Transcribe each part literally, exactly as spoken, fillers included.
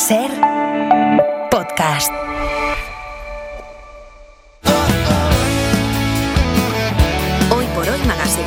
Ser podcast. Hoy por hoy Magazine.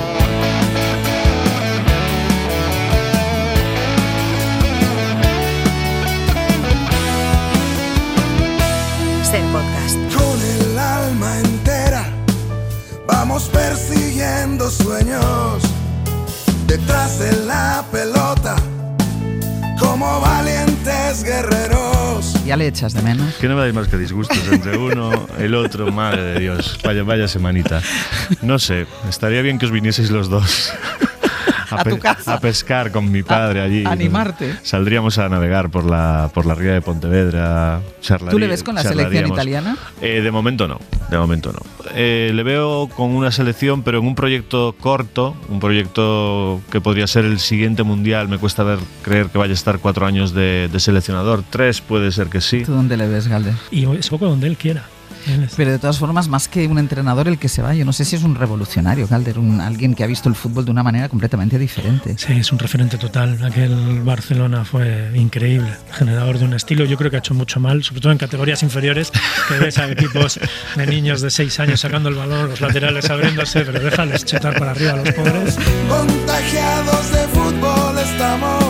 Ser podcast. Con el alma entera vamos persiguiendo sueños detrás de la pelota como valientes guerreros. ¿Ya le echas de menos? Que no me dais más que disgustos entre uno, el otro, madre de Dios. Vaya, vaya semanita. No sé, estaría bien que os vinieseis los dos. A, a tu pe- casa. A pescar con mi padre a, allí. Animarte. Saldríamos a navegar por la, por la ría de Pontevedra. ¿Tú le ves con la selección italiana? Eh, de momento no, de momento no. Eh, le veo con una selección, pero en un proyecto corto, un proyecto que podría ser el siguiente mundial. Me cuesta ver, creer que vaya a estar cuatro años de, de seleccionador. Tres puede ser que sí. ¿Tú dónde le ves, Galder? Y es poco donde él quiera. Pero de todas formas, más que un entrenador el que se va, yo no sé si es un revolucionario, Galder, un, alguien que ha visto el fútbol de una manera completamente diferente. Sí, es un referente total. Aquel Barcelona fue increíble, generador de un estilo. Yo creo que ha hecho mucho mal, sobre todo en categorías inferiores, que ves a equipos de niños de seis años sacando el balón, los laterales abriéndose, pero déjales chutar para arriba a los pobres. Contagiados de fútbol estamos,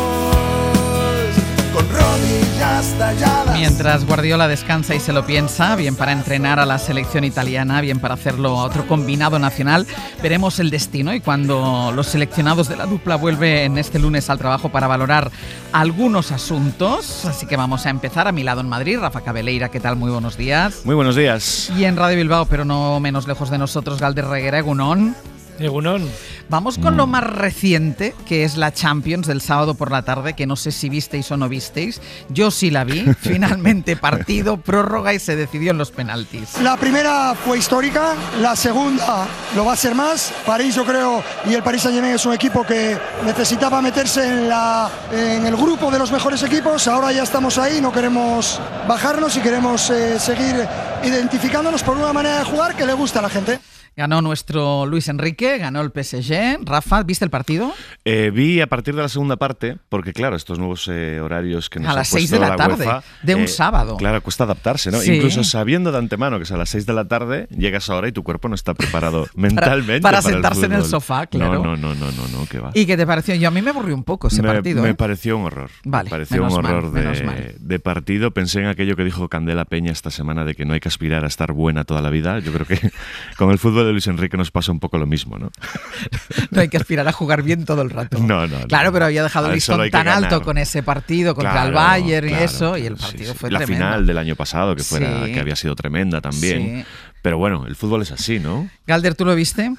con rodillas talladas. Mientras Guardiola descansa y se lo piensa, bien para entrenar a la selección italiana, bien para hacerlo a otro combinado nacional, veremos el destino y cuando los seleccionados de la dupla vuelven este lunes al trabajo para valorar algunos asuntos. Así que vamos a empezar a mi lado en Madrid. Rafa Cabeleira, ¿qué tal? Muy buenos días. Muy buenos días. Y en Radio Bilbao, pero no menos lejos de nosotros, Galder Reguera, Egunon. Egunon. Vamos con lo más reciente, que es la Champions del sábado por la tarde, que no sé si visteis o no visteis. Yo sí la vi. Finalmente partido, prórroga y se decidió en los penaltis. La primera fue histórica, la segunda lo va a ser más. París, yo creo, y el Paris Saint-Germain es un equipo que necesitaba meterse en, la, en el grupo de los mejores equipos. Ahora ya estamos ahí, no queremos bajarnos y queremos eh, seguir identificándonos por una manera de jugar que le gusta a la gente. Ganó nuestro Luis Enrique, ganó el P S G. Rafa, ¿viste el partido? Eh, vi a partir de la segunda parte, porque claro, estos nuevos eh, horarios que nos a ha las seis puesto de la, la tarde, UEFA, de un eh, sábado. Claro, cuesta adaptarse, ¿no? Sí. Incluso sabiendo de antemano que es a las seis de la tarde, llegas ahora y tu cuerpo no está preparado mentalmente para, para para sentarse el en el fútbol. sofá, claro. No, no, no, no, no, no, que va. ¿Y qué te pareció? Yo a mí me aburrió un poco ese me, partido. Me ¿eh? pareció un horror. Vale, me pareció menos un horror mal, de, menos mal. de partido. Pensé en aquello que dijo Candela Peña esta semana de que no hay que aspirar a estar buena toda la vida. Yo creo que con el fútbol de Luis Enrique nos pasa un poco lo mismo, ¿no? No hay que aspirar a jugar bien todo el rato. No, no, no. Claro, pero había dejado A el ver, solo listón hay que tan ganar. alto con ese partido contra Claro, el Bayern claro, y eso, y claro, el partido sí, sí. fue la tremendo. final del año pasado, que, fuera, Sí. que había sido tremenda también. Sí. Pero bueno, el fútbol es así, ¿no? Galder, ¿tú lo viste?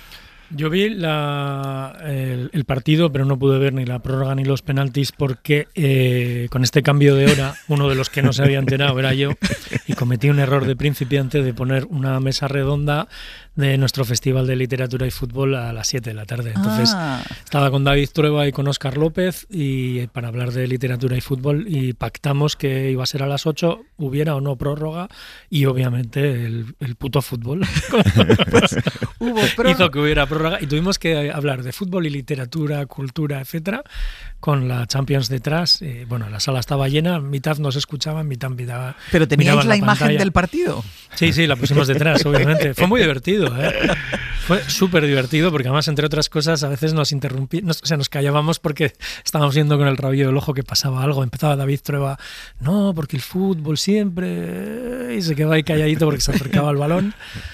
Yo vi la, el, el partido, pero no pude ver ni la prórroga ni los penaltis porque eh, con este cambio de hora, uno de los que no se había enterado era yo y cometí un error de principiante de poner una mesa redonda de nuestro Festival de Literatura y Fútbol a las siete de la tarde. Entonces Ah. estaba con David Trueba y con Óscar López y para hablar de literatura y fútbol y pactamos que iba a ser a las ocho, hubiera o no prórroga y obviamente el, el puto fútbol Pues, hubo prórroga. hizo que hubiera prórroga y tuvimos que hablar de fútbol y literatura, cultura, etcétera, con la Champions detrás. Eh, bueno, la sala estaba llena, mitad nos escuchaban, mitad miraba, ¿Pero teníais miraban la, imagen pantalla. del partido? Sí, sí, la pusimos detrás, obviamente. Fue muy divertido, ¿eh? Fue súper divertido porque además, entre otras cosas, a veces nos interrumpíamos, o sea, nos callábamos porque estábamos viendo con el rabillo del ojo que pasaba algo. Empezaba David Trueba, no, porque el fútbol siempre... Y se quedaba ahí calladito porque se acercaba al balón.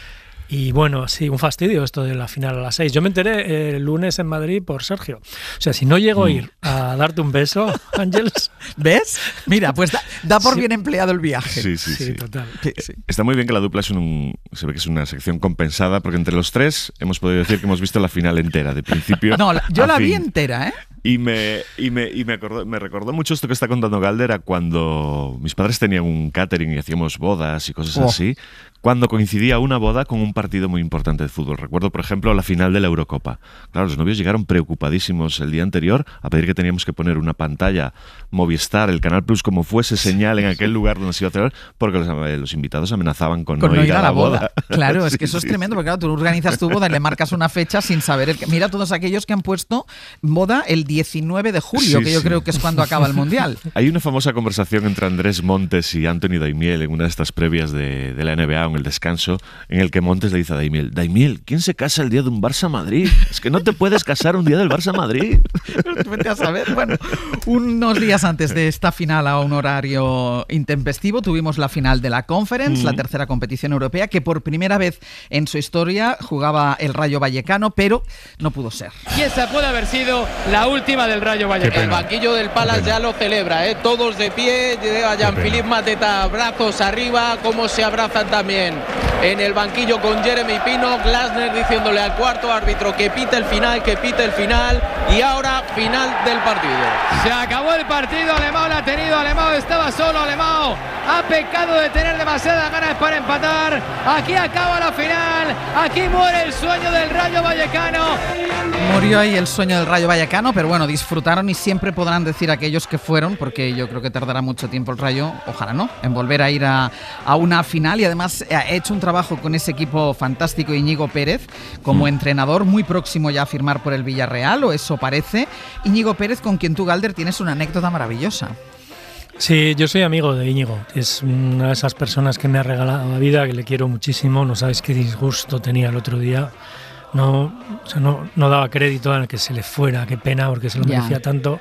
Y bueno, sí, un fastidio esto de la final a las seis. Yo me enteré el lunes en Madrid por Sergio. O sea, si no llego a ir a darte un beso, Ángeles... ¿Ves? Mira, pues da, da por Sí. bien empleado el viaje. Sí, sí, Sí, sí. total. Sí, sí. Está muy bien que la dupla es un, se ve que es una sección compensada, porque entre los tres hemos podido decir que hemos visto la final entera, de principio No, la- yo a la vi fin. entera, ¿eh? Y me, y me, y me, acordó, me recordó mucho esto que está contando Galder a cuando mis padres tenían un catering y hacíamos bodas y cosas Oh. así, cuando coincidía una boda con un partido muy importante de fútbol. Recuerdo, por ejemplo, la final de la Eurocopa. Claro, los novios llegaron preocupadísimos el día anterior a pedir que teníamos que poner una pantalla Movistar, el Canal Plus, como fuese señal en aquel lugar donde se iba a celebrar, porque los, los invitados amenazaban con, Con no ir a la boda. Claro, es Sí, que eso es sí, tremendo, sí. porque claro, tú organizas tu boda y le marcas una fecha sin saber. El... Mira todos aquellos que han puesto boda el diecinueve de julio, Sí, que yo sí. creo que es cuando acaba el Mundial. Hay una famosa conversación entre Andrés Montes y Anthony Daimiel en una de estas previas de, de la N B A, en el descanso, en el que Montes le dice a Daimiel: Daimiel, ¿quién se casa el día de un Barça-Madrid? Es que no te puedes casar un día del Barça-Madrid. Vete a saber. Bueno, unos días antes de esta final a un horario intempestivo tuvimos la final de la Conference, mm. la tercera competición europea, que por primera vez en su historia jugaba el Rayo Vallecano, pero no pudo ser. Y esa puede haber sido la última del Rayo Vallecano. El banquillo del Palace ya lo celebra, ¿eh? Todos de pie, llega Jean-Philippe Mateta, brazos arriba, cómo se abrazan también en el banquillo con Jeremy Pino, Glasner diciéndole al cuarto árbitro que pite el final, que pite el final, y ahora final del partido. Se acabó el partido, Alemão la ha tenido, Alemão estaba solo, Alemão ha pecado de tener demasiadas ganas para empatar. Aquí acaba la final, aquí muere el sueño del Rayo Vallecano. Murió ahí el sueño del Rayo Vallecano, pero bueno, disfrutaron y siempre podrán decir aquellos que fueron, porque yo creo que tardará mucho tiempo el Rayo, ojalá no, en volver a ir a, a una final, y además ha hecho un trabajo con ese equipo fantástico, Íñigo Pérez, como mm. entrenador, muy próximo ya a firmar por el Villarreal, o eso parece. Íñigo Pérez, con quien tú, Galder, tienes una anécdota maravillosa. Sí, yo soy amigo de Íñigo, es una de esas personas que me ha regalado la vida, que le quiero muchísimo, no sabes qué disgusto tenía el otro día. No, o sea, no, no daba crédito a que se le fuera, qué pena, porque se lo merecía yeah. tanto.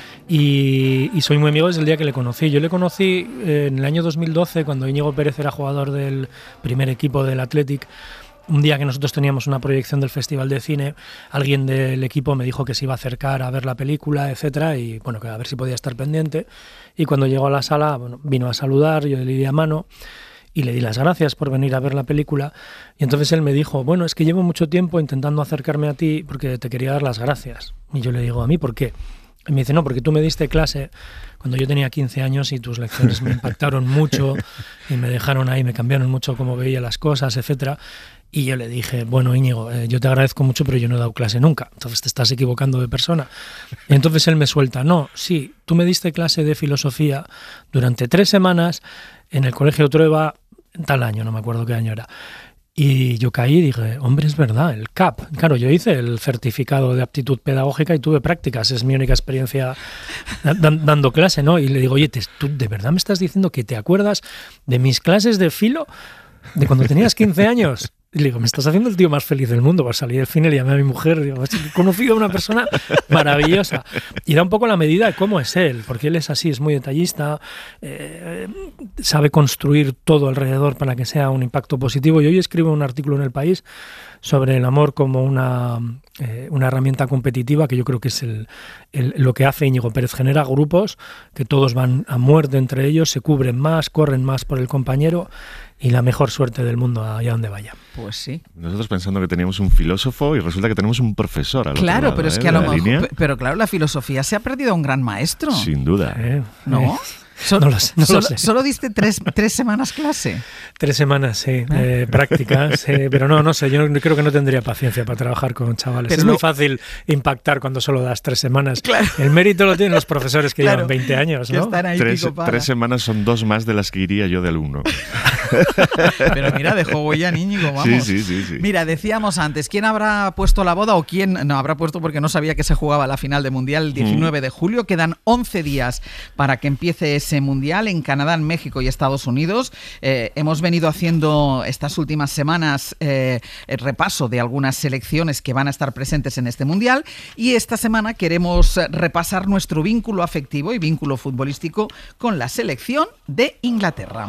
Y, y soy muy amigo desde el día que le conocí. Yo le conocí eh, en el año dos mil doce, cuando Íñigo Pérez era jugador del primer equipo del Athletic. Un día que nosotros teníamos una proyección del Festival de Cine, alguien del equipo me dijo que se iba a acercar a ver la película, etcétera, y bueno, que a ver si podía estar pendiente. Y cuando llegó a la sala, bueno, vino a saludar, yo le di la mano y le di las gracias por venir a ver la película. Y entonces él me dijo: bueno, es que llevo mucho tiempo intentando acercarme a ti porque te quería dar las gracias. Y yo le digo: ¿a mí por qué? Y me dice: no, porque tú me diste clase cuando yo tenía quince años y tus lecciones me impactaron mucho y me dejaron ahí, me cambiaron mucho cómo veía las cosas, etcétera. Y yo le dije: bueno, Íñigo, eh, yo te agradezco mucho, pero yo no he dado clase nunca, entonces te estás equivocando de persona. Y entonces él me suelta: no, sí, tú me diste clase de filosofía durante tres semanas en el Colegio Trueba, tal año, no me acuerdo qué año era. Y yo caí y dije: hombre, es verdad, el C A P. Claro, yo hice el certificado de aptitud pedagógica y tuve prácticas, es mi única experiencia dando clase, ¿no? Y le digo: oye, ¿tú de verdad me estás diciendo que te acuerdas de mis clases de filo de cuando tenías quince años? Y le digo: me estás haciendo el tío más feliz del mundo. Para salir del cine le llamé a mi mujer, digo: he conocido a una persona maravillosa. Y da un poco la medida de cómo es él, porque él es así, es muy detallista, eh, sabe construir todo alrededor para que sea un impacto positivo. Y hoy escribo un artículo en El País sobre el amor como una, eh, una herramienta competitiva, que yo creo que es el, el, lo que hace Íñigo Pérez. Genera grupos que todos van a muerte entre ellos, se cubren más, corren más por el compañero, y la mejor suerte del mundo allá donde vaya. Pues sí. Nosotros pensando que teníamos un filósofo y resulta que tenemos un profesor al Claro, otro lado, pero es ¿eh? que a lo mejor, línea. pero claro, la filosofía se ha perdido a un gran maestro. Sin duda. Eh, ¿No? Eh. Solo, no lo sé, no solo, lo sé. solo diste tres, tres semanas clase. Tres semanas, sí, eh, prácticas, eh, pero no, no sé, yo no, creo que no tendría paciencia para trabajar con chavales. Pero es lo... muy fácil impactar cuando solo das tres semanas. Claro. El mérito lo tienen los profesores que claro, llevan veinte años, ¿no? Que ahí tres, tres semanas son dos más de las que iría yo de alumno. Pero mira, dejó huella, Íñigo, vamos. Sí, sí, sí, sí. Mira, decíamos antes, ¿quién habrá puesto la boda o quién no habrá puesto, porque no sabía que se jugaba la final de Mundial el diecinueve mm. de julio? Quedan once días para que empiece ese Mundial en Canadá, en México y Estados Unidos. Eh, hemos venido haciendo estas últimas semanas eh, el repaso de algunas selecciones que van a estar presentes en este Mundial, y esta semana queremos repasar nuestro vínculo afectivo y vínculo futbolístico con la selección de Inglaterra.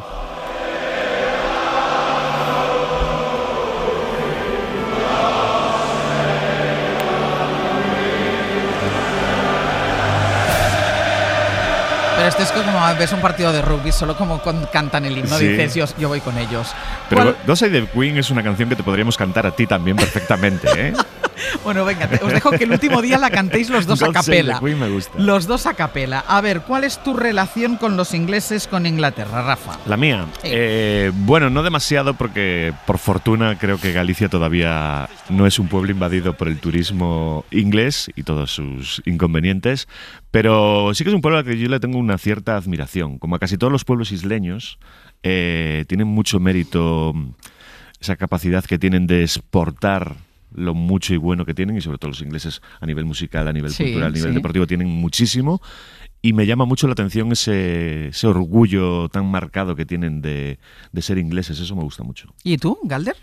Pero esto es como ves un partido de rugby, solo como con, cantan el himno, sí. Dices, yo, yo voy con ellos. Pero ¿Cuál? God Save the Queen es una canción que te podríamos cantar a ti también perfectamente, ¿eh? Bueno, venga, te, os dejo que el último día la cantéis los dos a capela. God Save the Queen me gusta. Los dos a capela. A ver, ¿cuál es tu relación con los ingleses, con Inglaterra, Rafa? La mía. Sí. Eh, bueno, no demasiado, porque por fortuna creo que Galicia todavía no es un pueblo invadido por el turismo inglés y todos sus inconvenientes, pero sí que es un pueblo al que yo le tengo una cierta admiración. Como a casi todos los pueblos isleños, eh, tienen mucho mérito esa capacidad que tienen de exportar lo mucho y bueno que tienen, y sobre todo los ingleses a nivel musical, a nivel sí, cultural, a nivel sí. deportivo tienen muchísimo. Y me llama mucho la atención ese, ese orgullo tan marcado que tienen de, de ser ingleses. Eso me gusta mucho. ¿Y tú, Galder?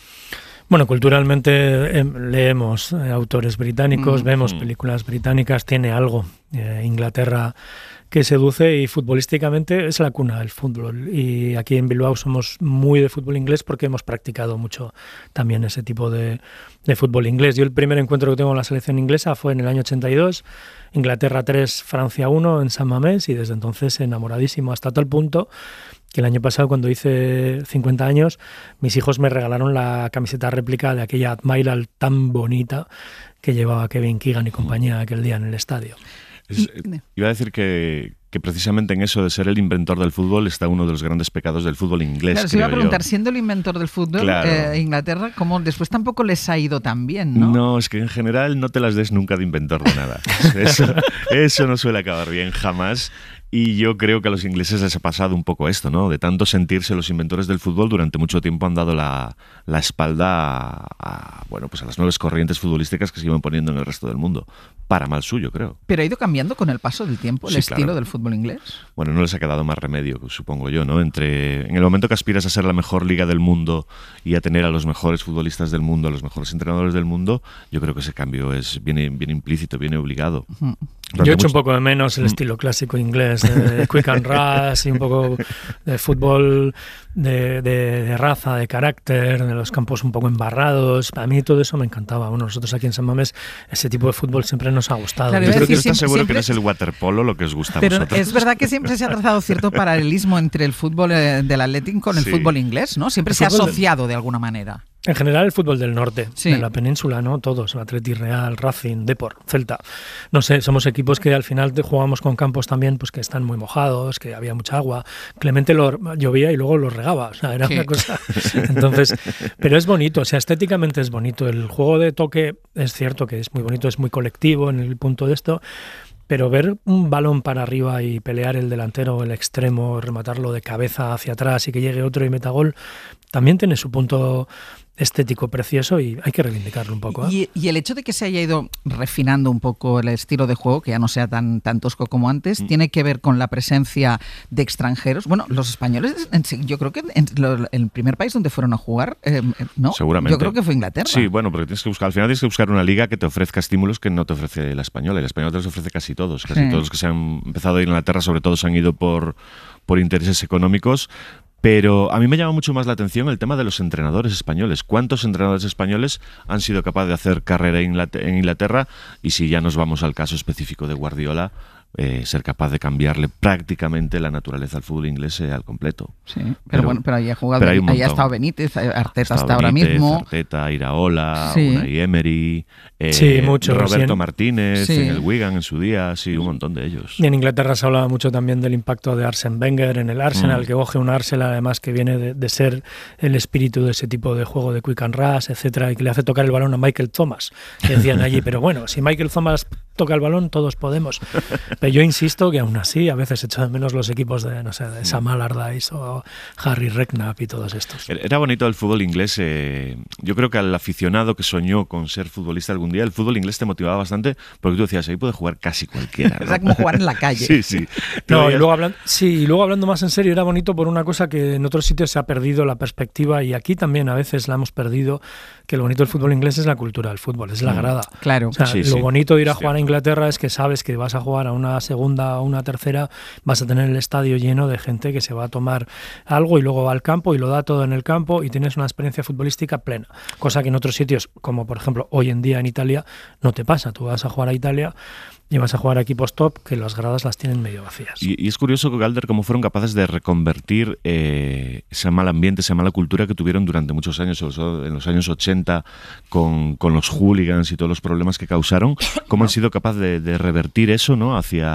Bueno, culturalmente eh, leemos eh, autores británicos, Mm. vemos Mm. películas británicas, tiene algo. Eh, Inglaterra que seduce, y futbolísticamente es la cuna del fútbol. Y aquí en Bilbao somos muy de fútbol inglés porque hemos practicado mucho también ese tipo de, de fútbol inglés. Yo el primer encuentro que tengo con la selección inglesa fue en el año ochenta y dos, Inglaterra tres, Francia uno en San Mamés, y desde entonces enamoradísimo, hasta tal punto que el año pasado, cuando hice cincuenta años, mis hijos me regalaron la camiseta réplica de aquella Admiral tan bonita que llevaba Kevin Keegan y compañía aquel día en el estadio. Es, iba a decir que, que precisamente en eso de ser el inventor del fútbol está uno de los grandes pecados del fútbol inglés. Claro, se iba a creo preguntar, yo. siendo el inventor del fútbol, Claro. eh, Inglaterra, ¿cómo después tampoco les ha ido tan bien, no? No, es que en general no te las des nunca de inventor de nada. Eso, eso no suele acabar bien, jamás. Y yo creo que a los ingleses les ha pasado un poco esto, ¿no? De tanto sentirse los inventores del fútbol, durante mucho tiempo han dado la, la espalda a, a, bueno, pues a las nuevas corrientes futbolísticas que se iban poniendo en el resto del mundo. Para mal suyo, creo. Pero ha ido cambiando con el paso del tiempo el Sí, estilo claro. del fútbol inglés. Bueno, no les ha quedado más remedio, supongo yo, ¿no? Entre, en el momento que aspiras a ser la mejor liga del mundo y a tener a los mejores futbolistas del mundo, a los mejores entrenadores del mundo, yo creo que ese cambio es viene, viene implícito, viene obligado. Ujú. Yo echo mucho- un poco de menos el Mm. estilo clásico inglés, de quick and rush, y un poco de fútbol de, de- de raza, de carácter, de los campos un poco embarrados. A mí todo eso me encantaba. Bueno, nosotros aquí en San Mamés ese tipo de fútbol siempre nos ha gustado. Claro, Yo iba a creo que decir, estás siempre- seguro que no siempre- es el waterpolo lo que os gusta a Pero vosotros. es verdad que siempre se ha trazado cierto paralelismo entre el fútbol eh, del Athletic con el Sí. fútbol inglés, ¿no? Siempre El se ha fútbol de- asociado de alguna manera. En general el fútbol del norte, Sí. de la península, ¿no? Todos, el Atleti, Real, Racing, Depor, Celta. No sé, somos equipos que al final te jugamos con campos también pues que están muy mojados, que había mucha agua. Clemente lo llovía y luego lo regaba, o sea, era Sí. una cosa. Entonces, pero es bonito, o sea, estéticamente es bonito. El juego de toque es cierto que es muy bonito, es muy colectivo en el punto de esto. Pero ver un balón para arriba y pelear el delantero, el extremo, rematarlo de cabeza hacia atrás y que llegue otro y meta gol, también tiene su punto estético precioso y hay que reivindicarlo un poco, ¿eh? Y, y el hecho de que se haya ido refinando un poco el estilo de juego, que ya no sea tan, tan tosco como antes, Mm. tiene que ver con la presencia de extranjeros. Bueno, los españoles, en sí, yo creo que en lo- el primer país donde fueron a jugar, eh, ¿no? Seguramente. Yo creo que fue Inglaterra. Sí, bueno, porque tienes que buscar, al final tienes que buscar una liga que te ofrezca estímulos que no te ofrece la española. Y la española te los ofrece casi todos. Casi Sí. todos los que se han empezado a ir a Inglaterra, sobre todo, se han ido por, por intereses económicos. Pero a mí me llama mucho más la atención el tema de los entrenadores españoles. ¿Cuántos entrenadores españoles han sido capaces de hacer carrera en Inglater- en Inglaterra? Y si ya nos vamos al caso específico de Guardiola, eh, ser capaz de cambiarle prácticamente la naturaleza al fútbol inglés eh, al completo. Sí, pero, Pero- bueno, pero ahí ha jugado, pero hay un ahí ha montón. estado Benítez, Arteta Estaba hasta ahora Benítez, mismo. Arteta, Iraola, Sí. Unai Emery, eh, Sí, muchos, Roberto sí. Martínez Sí. en el Wigan en su día, sí, un montón de ellos. Y en Inglaterra se hablaba mucho también del impacto de Arsene Wenger en el Arsenal, Mm. que coge un Arsenal además que viene de, de ser el espíritu de ese tipo de juego de quick and rush, etcétera, y que le hace tocar el balón a Michael Thomas. Que decían allí, pero bueno, si Michael Thomas toca el balón, todos podemos. Pero yo insisto que aún así a veces echo de menos los equipos de, no sé, de Sam Allardyce o Harry Redknapp y todos estos. Era bonito el fútbol inglés. Eh, yo creo que al aficionado que soñó con ser futbolista algún día, el fútbol inglés te motivaba bastante porque tú decías, ahí puede jugar casi cualquiera, ¿no? Era como jugar en la calle. Sí, sí. Te No, y veías- luego hablando, sí, y luego hablando más en serio, era bonito por una cosa que en otros sitios se ha perdido la perspectiva y aquí también a veces la hemos perdido, que lo bonito del fútbol inglés es la cultura del fútbol, es la Mm. grada. Claro. O sea, Sí, lo sí, bonito de ir a es jugar a cierto. Inglaterra es que sabes que vas a jugar a una segunda o una tercera, vas a tener el estadio lleno de gente que se va a tomar algo y luego va al campo y lo da todo en el campo y tienes una experiencia futbolística plena, cosa que en otros sitios, como por ejemplo hoy en día en Italia, no te pasa. Tú vas a jugar a Italia y vas a jugar a equipos top que las gradas las tienen medio vacías. Y, y es curioso, Galder, cómo fueron capaces de reconvertir eh, ese mal ambiente, esa mala cultura que tuvieron durante muchos años, sobre todo en los años ochenta, con, con los hooligans y todos los problemas que causaron, cómo han sido capaces de, de revertir eso, ¿no? hacia,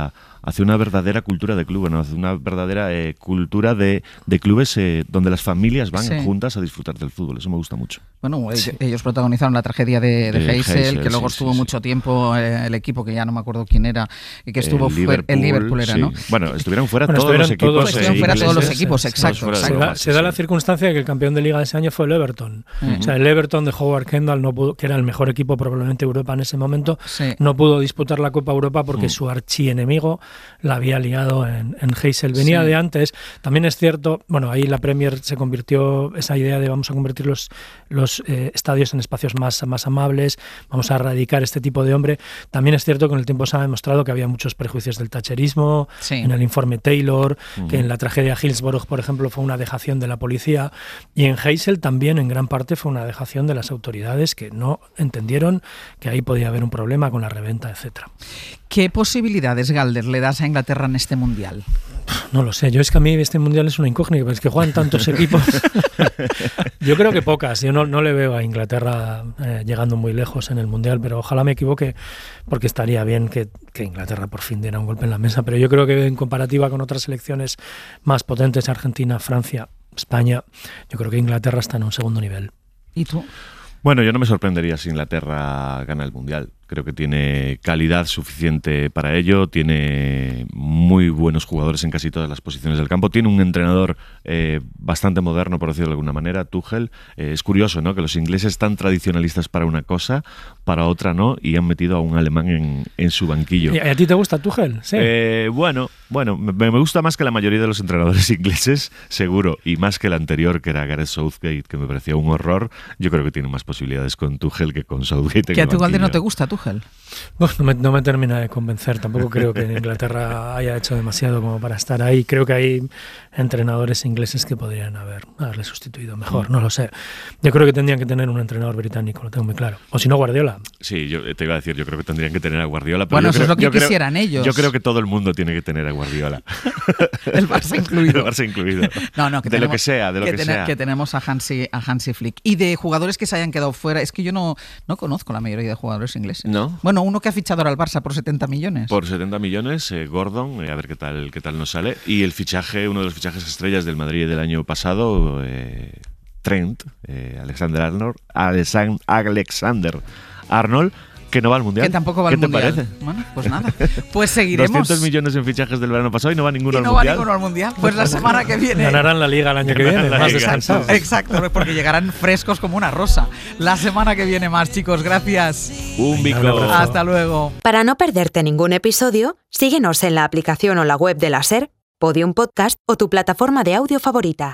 hacia una verdadera cultura de club, ¿no? Hacia una verdadera eh, cultura de, de clubes eh, donde las familias van sí. juntas a disfrutar del fútbol. Eso me gusta mucho. Bueno, sí. ellos protagonizaron la tragedia de, de, de Heysel, Heysel, que luego sí, estuvo sí, mucho sí. tiempo eh, el equipo, que ya no me acuerdo quién era, y que estuvo el Liverpool, el Liverpool era, sí. ¿no? Bueno, estuvieron fuera bueno, todos los equipos. Todos, estuvieron fuera todos los equipos, exacto. exacto. Se, da, se da la circunstancia de que el campeón de liga de ese año fue el Everton. Uh-huh. O sea, el Everton de Howard Kendall, no pudo, que era el mejor equipo probablemente de Europa en ese momento, sí. no pudo disputar la Copa Europa porque uh-huh. su archienemigo la había liado en, en Heysel. Venía sí. de antes. También es cierto, bueno, ahí la Premier se convirtió, esa idea de vamos a convertir los, los eh, estadios en espacios más, más amables, vamos a erradicar este tipo de hombre. También es cierto que en el tiempo se ha demostrado que había muchos prejuicios del thatcherismo, sí. en el informe Taylor, uh-huh. que en la tragedia Hillsborough, por ejemplo, fue una dejación de la policía, y en Heysel también en gran parte fue una dejación de las autoridades que no entendieron que ahí podía haber un problema con la reventa, etcétera. ¿Qué posibilidades, Galder, le das a Inglaterra en este Mundial? No lo sé, yo es que a mí este Mundial es una incógnita, es que juegan tantos equipos. Yo creo que pocas, yo no, no le veo a Inglaterra eh, llegando muy lejos en el Mundial, pero ojalá me equivoque, porque estaría bien que, que Inglaterra por fin diera un golpe en la mesa, pero yo creo que en comparativa con otras selecciones más potentes, Argentina, Francia, España, yo creo que Inglaterra está en un segundo nivel. ¿Y tú? Bueno, yo no me sorprendería si Inglaterra gana el Mundial. Creo que tiene calidad suficiente para ello, tiene muy buenos jugadores en casi todas las posiciones del campo, tiene un entrenador eh, bastante moderno, por decirlo de alguna manera, Tuchel. Eh, es curioso, ¿no?, que los ingleses tan tradicionalistas para una cosa, para otra no, y han metido a un alemán en, en su banquillo. ¿Y a ti te gusta Tuchel? Sí. Eh, bueno, bueno, me, me gusta más que la mayoría de los entrenadores ingleses, seguro, y más que el anterior, que era Gareth Southgate, que me parecía un horror. Yo creo que tiene más posibilidades con Tuchel que con Southgate. ¿Que a tu Galde no te gusta Tuchel? Bueno, no, me, no me termina de convencer. Tampoco creo que Inglaterra haya hecho demasiado como para estar ahí. Creo que hay entrenadores ingleses que podrían haber, haberle sustituido mejor. No lo sé. Yo creo que tendrían que tener un entrenador británico, lo tengo muy claro. O si no, Guardiola. Sí, yo te iba a decir, yo creo que tendrían que tener a Guardiola. Pero bueno, yo eso creo, es lo que yo quisieran creo, ellos. Yo creo que todo el mundo tiene que tener a Guardiola. El Barça incluido. El Barça incluido. No, no, que de tenemos, lo que sea, de lo que, que, que ten, sea. Que tenemos a Hansi, a Hansi Flick. Y de jugadores que se hayan quedado fuera, es que yo no, no conozco la mayoría de jugadores ingleses. ¿No? Bueno, uno que ha fichado ahora al Barça por setenta millones. Por setenta millones, eh, Gordon, eh, a ver qué tal, qué tal nos sale. Y el fichaje, uno de los fichajes estrellas del Madrid del año pasado, eh, Trent, eh, Alexander Arnold, Alexander Arnold, que no va al Mundial. Que tampoco va al ¿Qué te Mundial. parece? Bueno, pues nada. Pues seguiremos. doscientos millones en fichajes del verano pasado y no va ninguno y al no Mundial. va ninguno al Mundial. Pues la semana que viene. Ganarán la Liga el año que viene, más descansados. Exacto, porque llegarán frescos como una rosa. La semana que viene más, chicos. Gracias. Un bico. Hasta luego. Para no perderte ningún episodio, síguenos en la aplicación o la web de la SER, Podium Podcast o tu plataforma de audio favorita.